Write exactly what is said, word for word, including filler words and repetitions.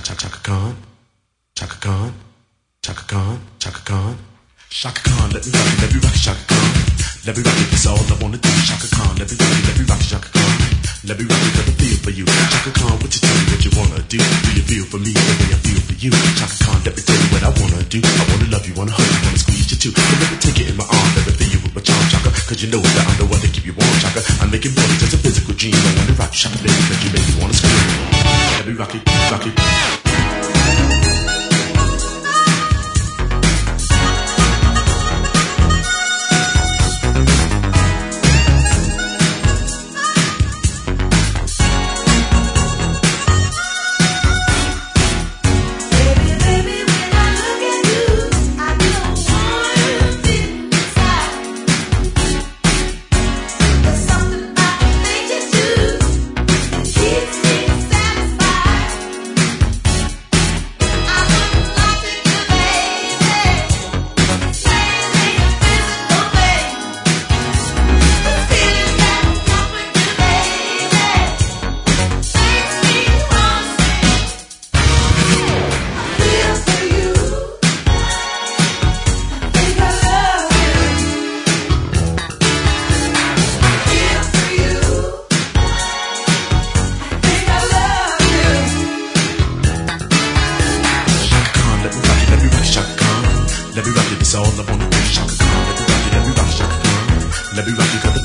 Chaka Chaka Khan, Chaka Khan, Chaka Khan, Chaka Khan, Chaka Khan, let me rock it, let me rock it, Chaka Khan, let me rock it, that's all I wanna do. Chaka Khan, let me rock it, let me rock it, Chaka Khan, let me rock it, let me feel for you. Chaka Khan, what you tell me what you wanna do? Do you feel for me the way I feel for you? Chaka Khan, let me tell you what I wanna do. I wanna love you, wanna hug you, wanna squeeze you too. So let me take it in my arms, let me feel you with my charm, Chaka. Cause you know that I'm the one to keep you warm, Chaka. I'm making more than just a physical dream. I wanna rock you, Chaka, baby, cause you make me wanna scream. Let me rock it, rock it. Let me rock it, that's all I wanna do. Chaka Khan, let me rock it, let me rock it, Chaka Khan. Let me rock it,